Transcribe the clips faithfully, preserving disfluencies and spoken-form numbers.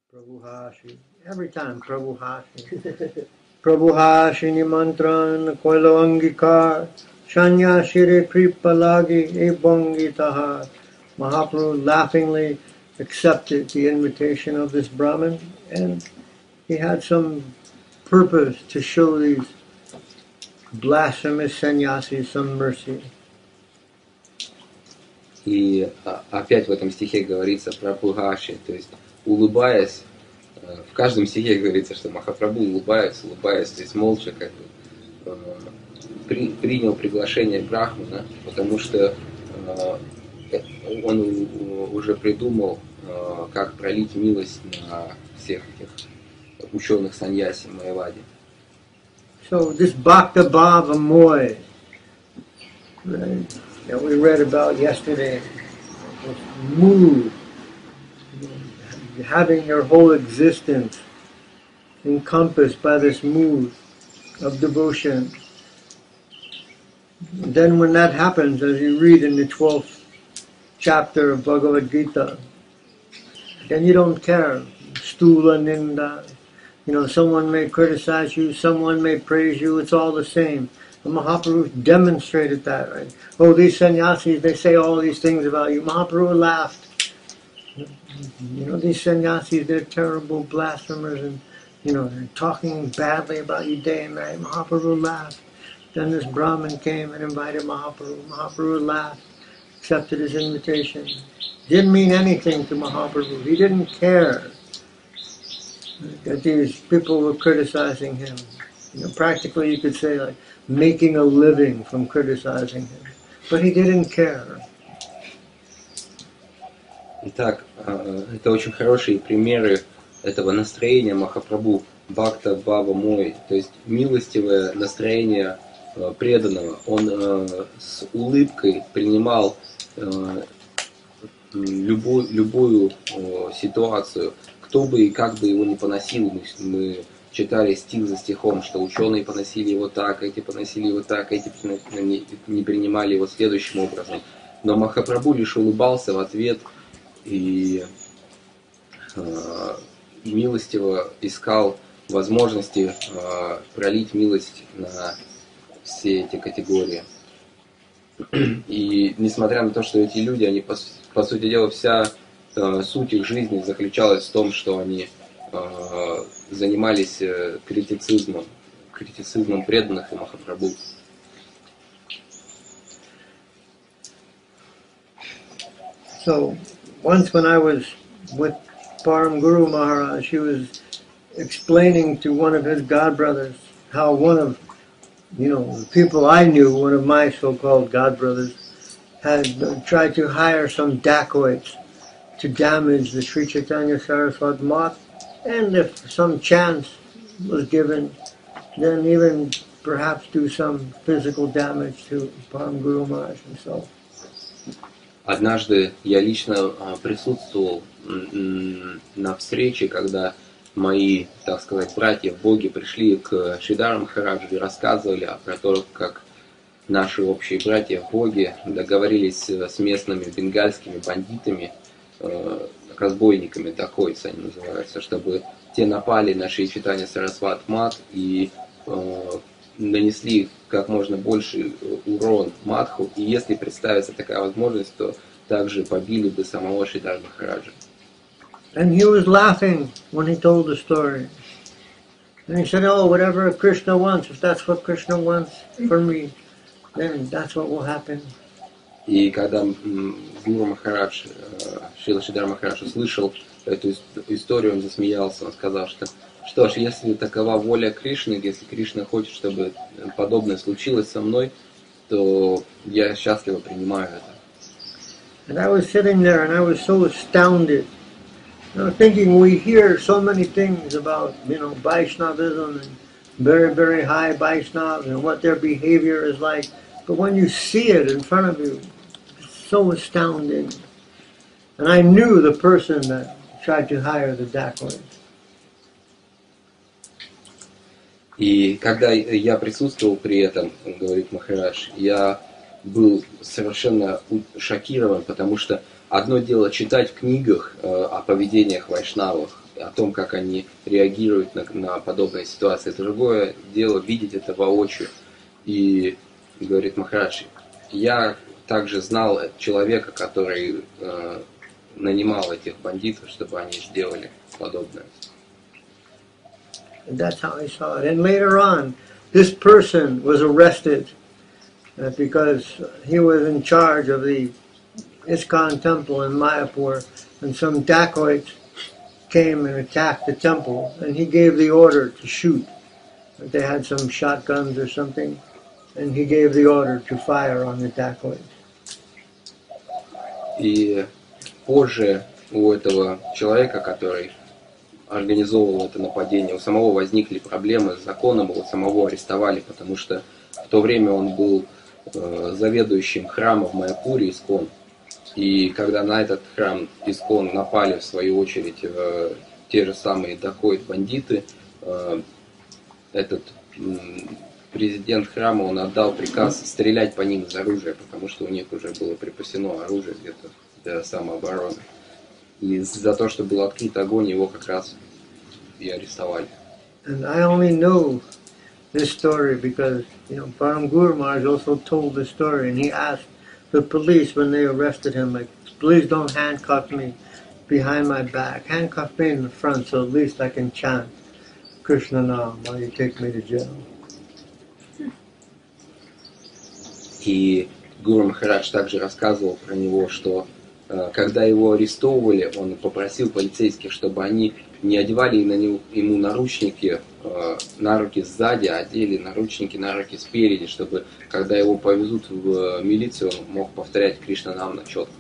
Prabhuhashi. Every time Prabhuhashi. Prabhuhashi nimantran koilo angikar. Shanya shire kripalagi ebongitaha. Mahaprabhu laughingly accepted the invitation of this Brahmin, and he had some purpose to show these blasphemous sannyasis some mercy. И опять в этом стихе говорится про Пугаши, то есть улыбаясь, в каждом стихе говорится, что Махапрабху улыбаясь, улыбаясь, то есть молча как бы при, принял приглашение Брахмана, потому что он уже придумал, как пролить милость на всех этих ученых саньяси Майявади. So this Bhakta Bhava Moy, right, that we read about yesterday, this mood, having your whole existence encompassed by this mood of devotion. Then when that happens, as you read in the twelfth chapter of Bhagavad Gita, then you don't care. Stula Ninda, you know, someone may criticize you, someone may praise you, it's all the same. The Mahaprabhu demonstrated that, right? Oh, these sannyasis, they say all these things about you. Mahaprabhu laughed. You know, these sannyasis, they're terrible blasphemers and, you know, they're talking badly about you day and night. Mahaprabhu laughed. Then this Brahmin came and invited Mahaprabhu. Mahaprabhu laughed, accepted his invitation. Didn't mean anything to Mahaprabhu. He didn't care that these people were criticizing him. You know, practically you could say like making a living from criticizing him. But he didn't care. Итак, это очень хорошие примеры этого настроения Махапрабху, Бхакта Бхава Мой, то есть милостивое настроение преданного. Он с улыбкой принимал любую, любую ситуацию, кто бы и как бы его ни поносил. Мы читали стих за стихом, что ученые поносили его так, эти поносили его так, эти не принимали его следующим образом. Но Махапрабху лишь улыбался в ответ и э, милостиво искал возможности э, пролить милость на все эти категории. И несмотря на то, что эти люди, они по, по сути дела, вся э, суть их жизни заключалась в том, что они э, занимались э, критицизмом, критицизмом преданных и Махапрабху. So, once when I was with Param Guru Maharaj, he was explaining to one of his godbrothers how one of, you know, the people I knew, one of my so-called godbrothers, had tried to hire some dacoits to damage the Sri Chaitanya Saraswati Math, and if some chance was given, then even perhaps do some physical damage to Param Guru Maharaj himself. Однажды я лично присутствовал на встрече, когда мои, так сказать, братья в Боге пришли к Шридаре Махараджу и рассказывали про то, как наши общие братья в Боге договорились с местными бенгальскими бандитами, разбойниками, дакойцы они называются, чтобы те напали на Шри Чайтанья Сарасвати Мат и нанесли как можно больше урон Мадху, и если представится такая возможность, то также побили бы самого Шридара Махараджа. And he was laughing when he told the story. And he said, oh, whatever Krishna wants, if that's what Krishna wants for me, then that's what will happen. И когда Гуру Махарадж, Шрила Шридара Махарадж услышал эту историю, он засмеялся, он сказал, что что ж, если такова воля Кришны, если Кришна хочет, чтобы подобное случилось со мной, то я счастливо принимаю это. And I was sitting there and I was so astounded, you know, thinking we hear so many things about, you know, Vaishnavism and very, very high Vaishnavas and what their behavior is like. But when you see it in front of you, it's so astounding. And I knew the person that tried to hire the dacoits. И когда я присутствовал при этом, говорит Махарадж, я был совершенно шокирован, потому что одно дело читать в книгах о поведениях вайшнавов, о том, как они реагируют на, на подобные ситуации. Другое дело видеть это воочию. И говорит Махарадж, я также знал человека, который э, нанимал этих бандитов, чтобы они сделали подобное. And that's how I saw it. And later on, this person was arrested uh, because he was in charge of the ISKCON temple in Mayapur, and some dacoits came and attacked the temple, and he gave the order to shoot. They had some shotguns or something, and he gave the order to fire on the dacoits. И позже у этого человека, который организовывал это нападение, у самого возникли проблемы с законом, его самого арестовали, потому что в то время он был э, заведующим храмом в Майяпуре, ISKCON. И когда на этот храм ISKCON напали, в свою очередь, э, те же самые дакоид-бандиты, э, этот э, президент храма, он отдал приказ стрелять по ним из оружия, потому что у них уже было припасено оружие где-то для самообороны. И за то, что был открыт огонь, его как раз и арестовали. And I only know this story because, you know, Param Guru Maharaj also told the story, and he asked the police when they arrested him, like, please don't handcuff me behind my back. Handcuff me in the front so at least I can chant Krishna Nam while you take me to jail. И Гуру Махарадж также рассказывал про него, что э, когда его арестовывали, он попросил полицейских, чтобы они не одевали на него, ему наручники э, на руки сзади, а одели наручники на руки спереди, чтобы когда его повезут в милицию, он мог повторять Кришна Нам на четках.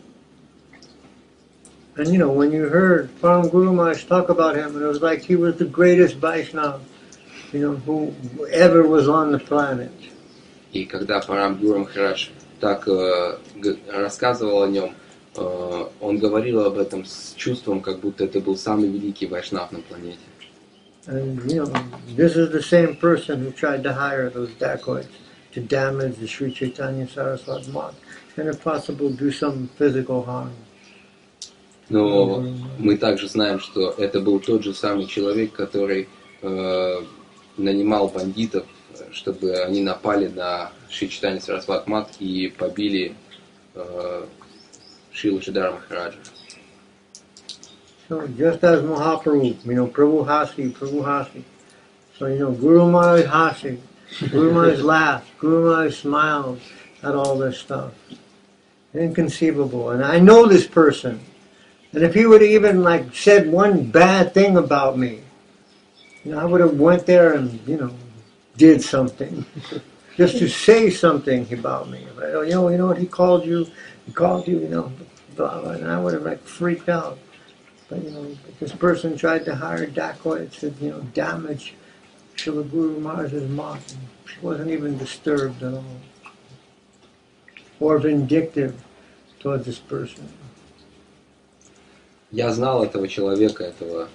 And you know, when you heard Param Guru Maharaj talk about him, it was like he was the greatest Vaishnava, you know, who ever was on the planet. И когда Парам Гуру Махарадж так э, г- рассказывал о нем, э, он говорил об этом с чувством, как будто это был самый великий вайшнав на планете. And you know, this is the same person who tried to hire those dacoits to damage the Sri Chaitanya Saraswati Math and if possible do some physical harm. Но мы также знаем, что это был тот же самый человек, который э, нанимал бандитов, чтобы они напали на Шри Чайтанья Сарасвати Мат и побили э, Шрилу Шридхара Махараджа. So just as Mahaprabhu, you know, Prabhu Hasi, Prabhu Hasi. So, you know, Guru Maharaj Hasi, Guru Maharaj laughed, Guru Maharaj smiled at all this stuff. Inconceivable. And I know this person. And if he would have even like said one bad thing about me, you know, I would have went there and, you know, did something. Just to say something about me. You know, you know what he called you? He called you, you know, blah, blah, and I would have like freaked out. But, you know, this person tried to hire dacoits to, you know, damage Srila Guru Maharaj's Math. She wasn't even disturbed at all. Or vindictive towards this person. Я знал этого человека, этого.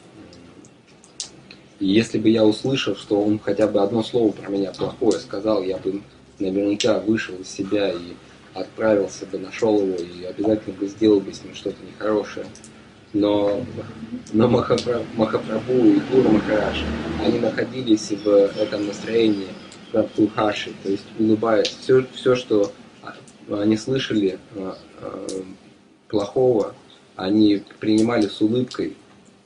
И если бы я услышал, что он хотя бы одно слово про меня плохое сказал, я бы наверняка вышел из себя и отправился бы, нашел его и обязательно бы сделал бы с ним что-то нехорошее. Но, но Махапра, Махапрабху и Гуру Махарадж, они находились в этом настроении Прабхухаши, то есть улыбаясь. Все, все, что они слышали э, э, плохого, они принимали с улыбкой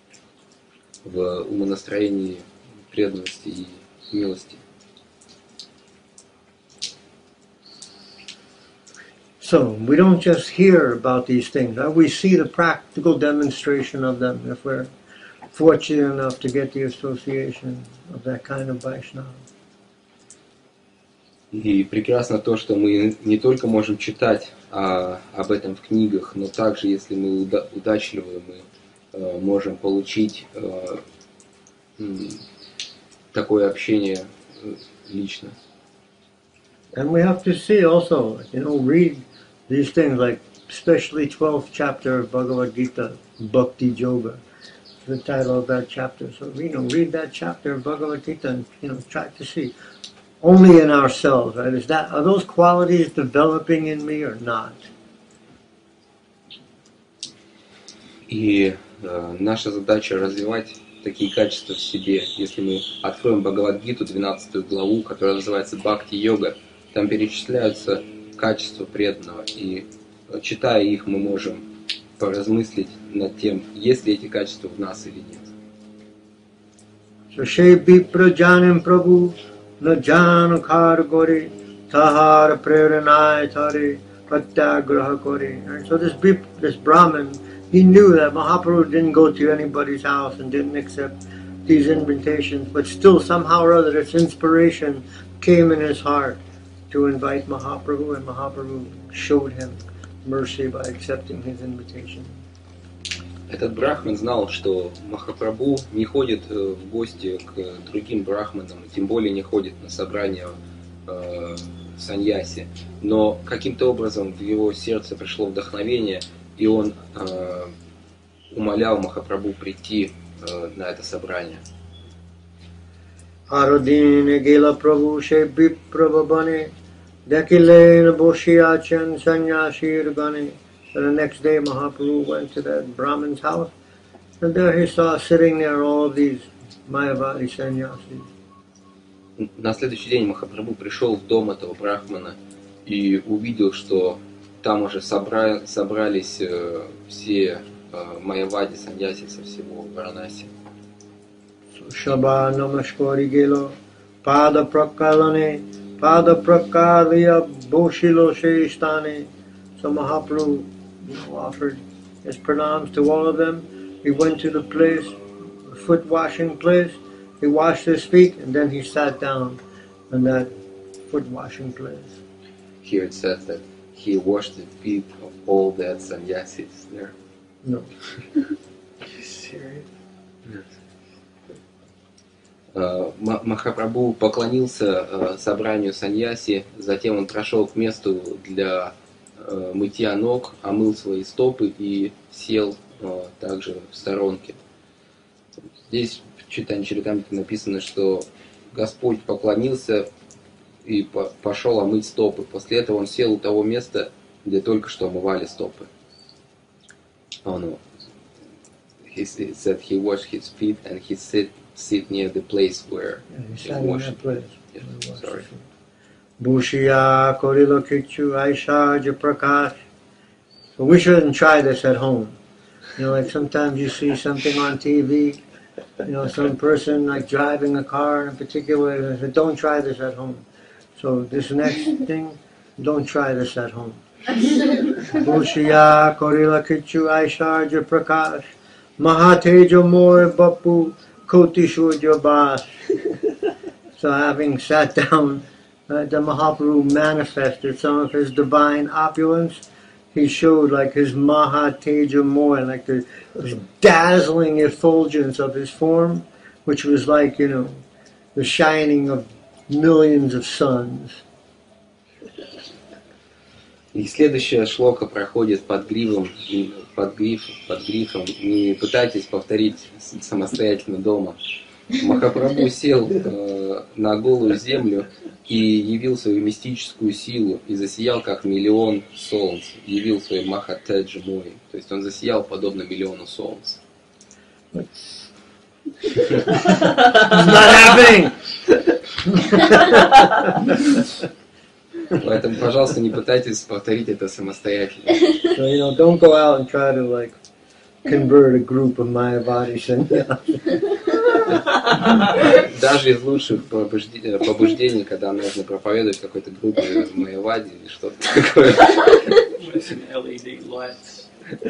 в умонастроении преданности и милости. So, we don't just hear about these things. We see the practical demonstration of them if we're fortunate enough to get the association of that kind of Vaishnava. И прекрасно то, что мы не только можем читать а, об этом в книгах, но также, если мы уда- удачливы, мы а, можем получить а, м, такое общение лично. And we have to see also, you know, read these things like especially twelfth chapter of Bhagavad Gita, Bhakti Yoga, the title of that chapter. So, you know, read that chapter of Bhagavad Gita and, you know, try to see only in ourselves, right? Is that, are those qualities developing in me or not? И э, наша задача развивать такие качества в себе. Если мы откроем Бхагавад-гиту, двенадцатую главу, которая называется Бхакти-йога, там перечисляются качества преданного, и э, читая их, мы можем поразмыслить над тем, есть ли эти качества в нас или нет. So she vipra janim prabhu na jan khar gori tahar preranai tare pratyagraha kore. And so this Vip, this Brahmin, he knew that Mahaprabhu didn't go to anybody's house and didn't accept these invitations, but still somehow or other this inspiration came in his heart to invite Mahaprabhu, and Mahaprabhu showed him mercy by accepting his invitation. Этот брахман знал, что Махапрабху не ходит э, в гости к другим брахманам, тем более не ходит на собрания э, саньяси. Но каким-то образом в его сердце пришло вдохновение, и он э, умолял Махапрабху прийти э, на это собрание. Arodine gela prabhu she viprabhavane dekile boshiachan sanyashir gane. So the next day Mahaprabhu went to that Brahmin's house, and there he saw sitting there all these Mayavadi sannyasis. На следующий день Махапрабху пришел в дом этого брахмана и увидел, что там уже собра... собрались э, все э, майявади саньяси со всего Варанаси. Shaba namaskari gelo pada prakalane pada prakalya boshilo shestane. So Mahaprabhu, you know, offered his pranams to all of them. He went to the place, the foot washing place. He washed his feet, and then he sat down in that foot washing place. Here it says that he washed the feet of all the sannyasis there. No. Serious? Yes. Uh, Махапрабху поклонился uh, собранию саньяси, затем он прошел к месту для uh, мытья ног, омыл свои стопы и сел uh, также в сторонке. Здесь в Чайтанья Чаритамрите написано, что Господь поклонился и по пошел омыть стопы. После этого он сел у того места, где только что омывали стопы. Oh no. He said he washed his feet and he sit sit near the place where Yeah, he he sat in washed. that place. Yes, where he washed sorry. his feet. Bhushiya Korila Kichu Aishaja Prakash. But we shouldn't try this at home. You know, like sometimes you see something on T V, you know, some person like driving a car in particular, they said, don't try this at home. So this next thing, don't try this at home. Bhushiya Korila Kichu Aishaja Prakash Mahatejo Moy Bapu Koti Shurja Bas. So having sat down, uh, the Mahaprabhu manifested some of his divine opulence. He showed like his Mahateja Moy, like the this dazzling effulgence of his form, which was like, you know, the shining of millions of suns. И следующая шлока проходит под грифом, под гриф, под грифом. Не пытайтесь повторить самостоятельно дома. Махапрабху сел э, на голую землю и явил свою мистическую силу и засиял как миллион солнц. Явил свой Махатеджа Мой. То есть он засиял подобно миллиону солнц. It's not happening! Поэтому, пожалуйста, не пытайтесь повторить это самостоятельно. So, you know, don't go out and try to like convert a group of Mayavadi sannyasis. Даже из лучших побуждений, побуждений, когда нужно проповедовать какой-то группе майявади или что-то такое. L E D lights.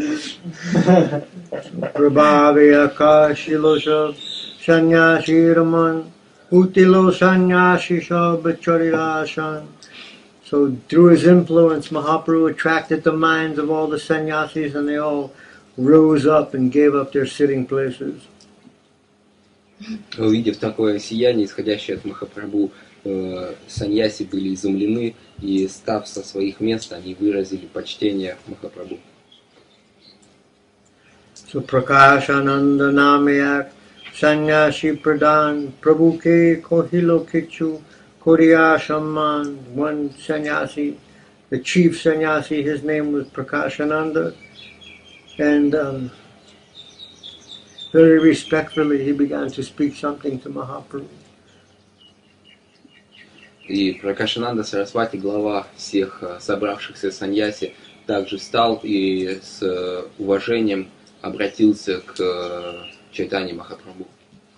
Prabhavya Kashilosha Sannyasi Raman Utilo Sannyasi Shabacharirasan. So through his influence, Mahaprabhu attracted the minds of all the sannyasis, and they all rose up and gave up their sitting places. Увидев такое сияние, исходящее от Махапрабху, э, саньяси были изумлены, и, став со своих мест, они выразили почтение Махапрабху. So Prakashananda Namayak Sannyasi Pradhan Prabhu Ke Kohilo Kichu Koriya Shamman. One sannyasi, the chief sannyasi, his name was Prakashananda, and um, very respectfully, he began to speak something to Mahaprabhu. И Пракашананда Сарасвати, глава всех э, собравшихся саньяси, также встал и с э, уважением обратился к э, Чайтанье Махапрабху.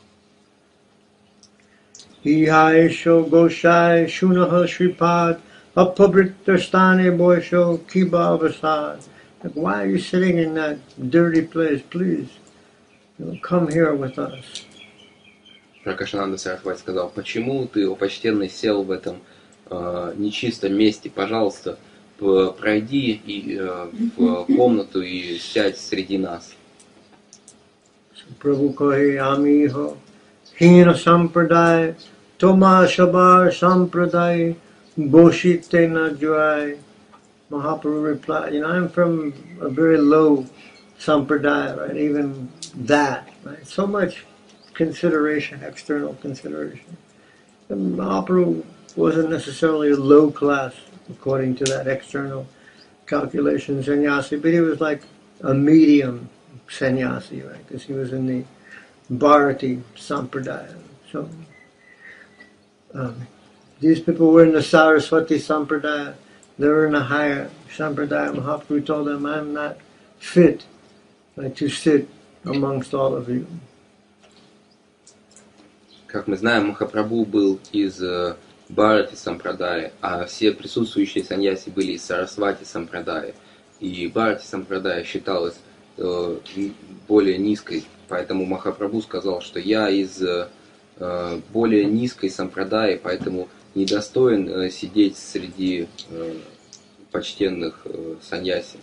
Ihaisho Goshai Shunaha Shripad Apabritastane Boisho Kiba Avasad. Like, why are you sitting in that dirty place? Please, you know, come here with us. Пракашананда Сарасвати сказал: почему ты, о почтенный, сел в этом э, нечистом месте? Пожалуйста, п- пройди и, э, в комнату и сядь среди нас. Prabhu Kohi Amiho Hina Sampradaya Toma Shabar Sampradaya Boshite Najuai. Mahaprabhu replied, you know, I'm from a very low sampradaya, right? Even that, right? So much consideration, external consideration. And Mahaprabhu wasn't necessarily a low class, according to that external calculation, sannyasi, but he was like a medium sannyasi, right? Because he was in the Bharati Sampradaya. So um, these people were in the Saraswati Sampradaya. They were in a higher Sampradaya. Mahaprabhu told them, I'm not fit right, to sit amongst all of you. Как мы знаем, Махапрабху был из э, Бхарати Сампрадая, а все присутствующие саньяси были из Сарасвати Сампрадая. И Бхарати Сампрадая считалась э, более низкой, поэтому Махапрабху сказал, что я из э, более низкой Сампрадаи, поэтому недостоин э, сидеть среди э, почтенных э, саньяси.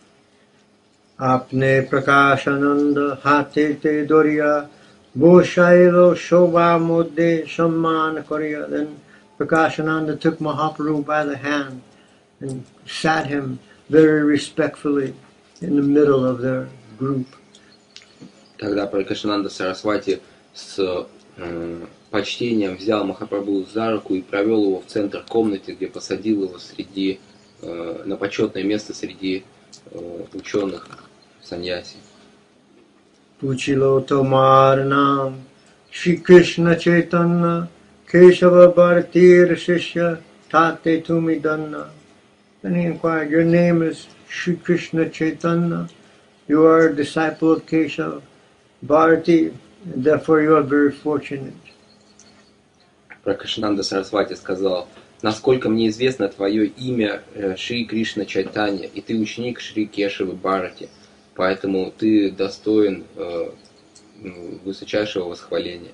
Apne prakashananda hate te doriya Boshailo Shobha Modde Samman Koriya. Then Prakashananda took Mahaprabhu by the hand and sat him very respectfully in the middle of their group. Тогда Пракашананда Сарасвати с э, почтением взял Махапрабху за руку и провел его в центр комнаты, где посадил его среди, э, на почетное место среди э, ученых саньяси. Puchilo Tomar Nam Shri Krishna Chaitanya Keshava Bhartir Shishya Tate Tumi Danna. Then he inquired, your name is Shri Krishna Chaitanya. You are a disciple of Keshava Bharati, and therefore you are very fortunate. Пракашананда Сарасвати сказал: насколько мне известно, твое имя э, Шри Кришна Чайтанья, и ты ученик Шри Кешавы Бхарати, поэтому ты достоин э, высочайшего восхваления.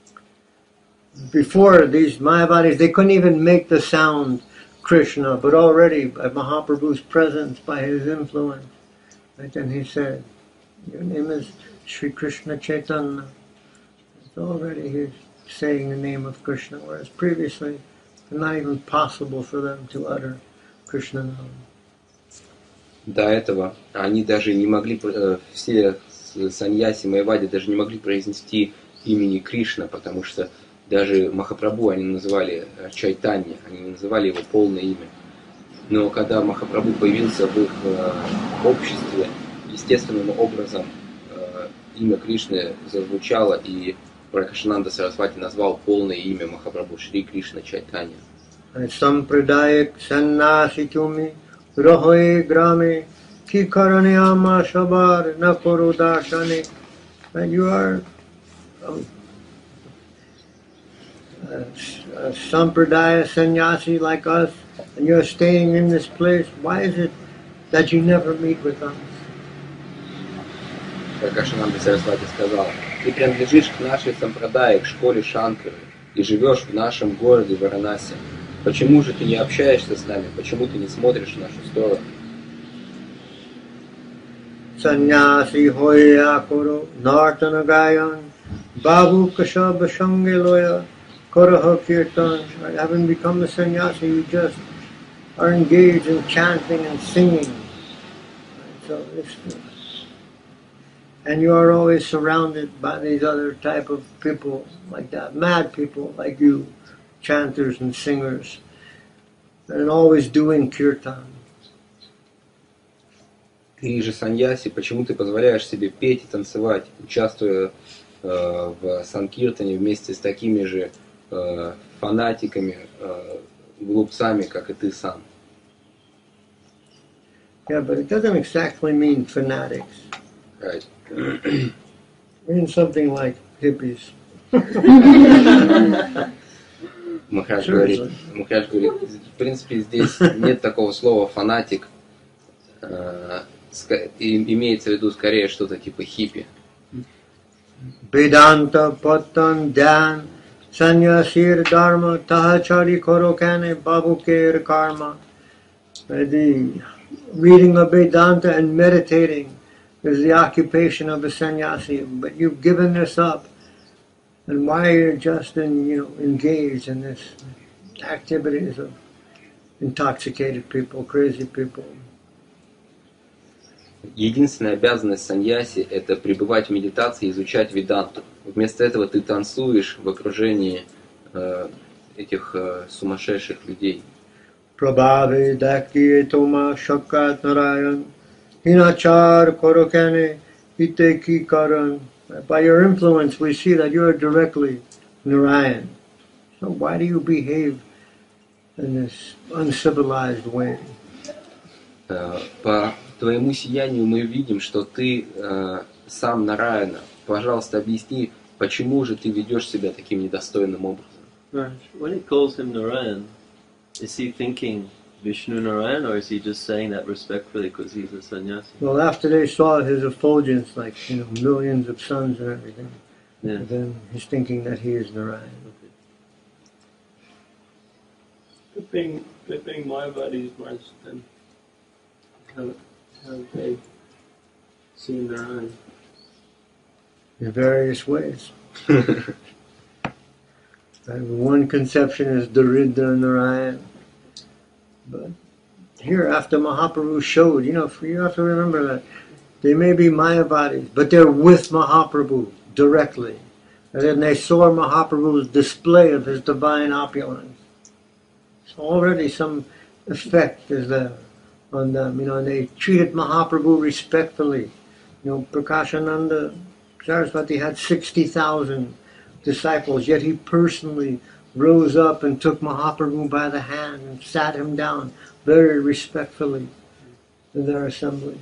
Before these Mayavadis, they couldn't even make the sound Krishna, but already by Mahaprabhu's presence, by his influence, right, then he said, your name is Shri Krishna Chaitanya. It's already he's saying the name of Krishna, whereas previously it's not even possible for them to utter Krishna name. До этого они даже не могли, э, все саньяси Майявади даже не могли произнести имени Кришна, потому что даже Махапрабху они называли Чайтанья, они не называли его полное имя. Но когда Махапрабху появился в их э, обществе, естественным образом э, имя Кришны зазвучало, и Пракашананда Сарасвати назвал полное имя Махапрабху Шри Кришна Чайтанья. Sampradayak sannasitumi rahoe grame ki karane ama shabar na koro darshane. And you are um, a, a sampradaya sannyasi like us, and you're staying in this place. Why is it that you never meet with us? Пракашананда Сарасвати сказал: ты принадлежишь к нашей сампрадае, к школе Шанкары, и живешь в нашем городе Варанаси. Почему же ты не общаешься с нами? Почему ты не смотришь в нашу сторону? Sannyasi hoya koro nartana gayan babu kashab shangeloya koroho kirtan. Having become a sannyasi, you just are engaged in chanting and singing. So it's, and you are always surrounded by these other type of people like that, mad people like you, chanters and singers, and always doing kirtan. Ты же саньяси, почему ты позволяешь себе петь и танцевать, участвуя э, в санкиртане вместе с такими же э, фанатиками, э, глупцами, как и ты сам? Yeah, but it doesn't exactly mean fanatics. Right. It means something like hippies. Махарадж Seriously. говорит, Махарадж говорит, в принципе, здесь нет такого слова фанатик, э, ска- и имеется в виду скорее что-то типа хиппи. Vedanta Patan Dhyan Sanyasir Dharma Tahachari Korokane Babukir Karma. Uh, The reading of Vedanta and meditating is the occupation of a sannyasi, but you've given this up. And why you're just in, you know, engaged in this activities of intoxicated people, crazy people. Единственная обязанность саньяси – это пребывать в медитации и изучать веданту. Вместо этого ты танцуешь в окружении э, этих э, сумасшедших людей. Prabhave Dakti Toma Shakat Narayan Hinachar Korokane Hiteki Karan. By your influence we see that you are directly Narayan. So why do you behave in this uncivilized way? Э, По твоему сиянию мы видим, что ты э, сам Нараяна. Пожалуйста, объясни, почему же ты ведешь себя таким недостойным образом? Right. When he calls him Narayan, is he thinking Vishnu Narayan, or is he just saying that respectfully because he's a sannyasi? Well, after they saw his effulgence, like, you know, millions of suns and everything, Yeah. then he's thinking that he is Narayan. But being, but being Mayavadis, Maharaj, then how, how they seen their own. In various ways. And one conception is Daridra Narayan. But here, after Mahaprabhu showed, you know, you have to remember that they may be Mayavadis, but they're with Mahaprabhu directly. And then they saw Mahaprabhu's display of his divine opulence. So already some effect is there on them, you know, and they treated Mahaprabhu respectfully. You know, Prakashananda Saraswati had sixty thousand disciples, yet he personally rose up and took Mahaprabhu by the hand and sat him down very respectfully in their assembly.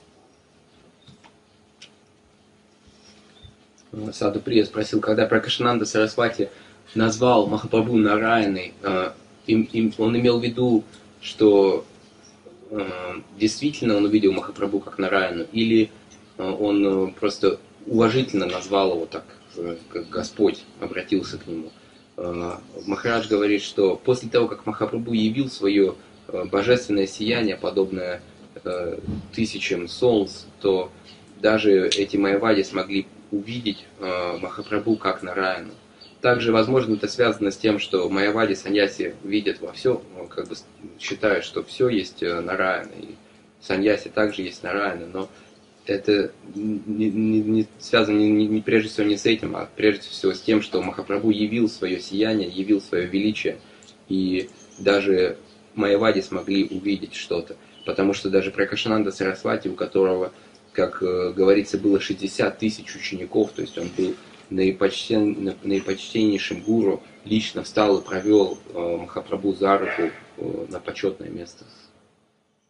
Саду Прия спросил, когда Пракашананда Сарасвати назвал Махапрабху Нараяной, э, им, им, он имел в виду, что э, действительно он увидел Махапрабху как Нараяну, или э, он э, просто уважительно назвал его так, э, как Господь обратился к нему. Э, Махарадж говорит, что после того, как Махапрабху явил свое э, божественное сияние, подобное э, тысячам солнц, то даже эти майявади смогли увидеть э, Махапрабху как Нараяну. Также, возможно, это связано с тем, что майявади саньяси видят во всем, как бы считают, что все есть Нараяна, и саньяси также есть Нараяна, но это не, не, не связано не, не, не прежде всего не с этим, а прежде всего с тем, что Махапрабху явил свое сияние, явил свое величие, и даже майявади смогли увидеть что-то, потому что даже Пракашананда Сарасвати, у которого, как э, говорится, было шестьдесят тысяч учеников, то есть он был наипочтен, наипочтеннейшим гуру, лично встал и провел э, Махапрабху за руку э, на почетное место.